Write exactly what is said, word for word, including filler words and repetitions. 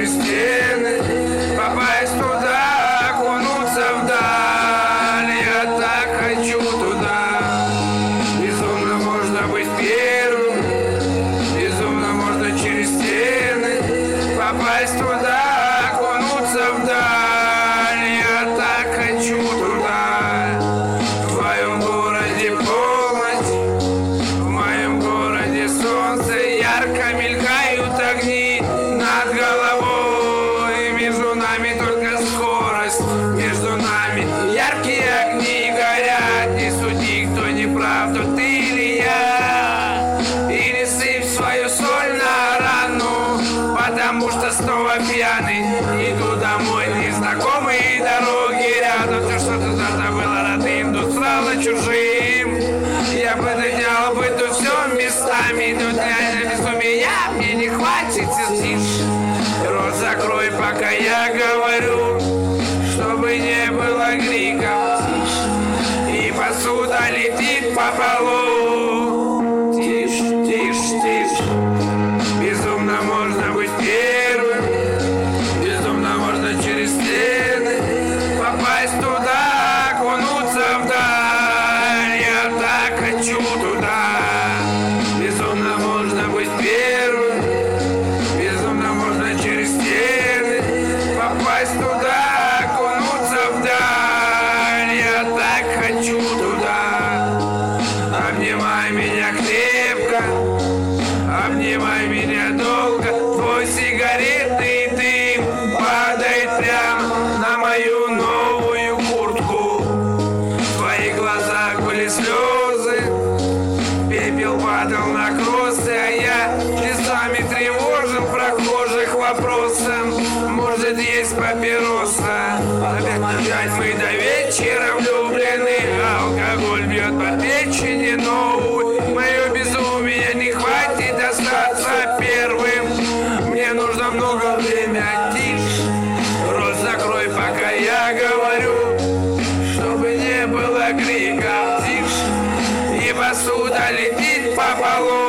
через стены, попасть туда, окунуться вдаль. Я так хочу туда. Безумно можно быть первым, безумно можно через стены, попасть туда, окунуться вдаль. Я так хочу туда. В твоем городе полночь, в моем городе солнце, ярко мелькают огни над головой. Между нами только скорость, между нами яркие огни горят. Не суди, кто не прав, то ты или я. И не сыпь свою соль на рану, потому что снова пьяный иду домой. Незнакомые дороги рядом, все, что когда-то было родным, тут стало чужим. Я потерял бы тут все местами, тут реально безумия мне не хватит. Тише, рот закрой, пока я говорю, чтобы не было криков. И посуда летит по полу. Тише, тише, тише. Безумно можно быть первым, безумно можно через стены, попасть туда, окунуться вдаль. Я так хочу туда. Безумно можно быть первым, безумно можно через стены, попасть туда, окунуться вдаль. Я так хочу туда. Обнимай меня крепко, обнимай меня долго. Твой сигаретный дым падает прямо на мою новую куртку. В твоих глазах были слезы, пепел падал на кроссы, а я часами тревожен прохожих вопросом: может, есть папироса? Опять, опять мы до вечера влюблены, алкоголь бьет по печени новую. Мое безумие не хватит остаться первым. Мне нужно много времени. Тише, рот закрой, пока я говорю, чтобы не было криков. Тише, и посуда летит по полу.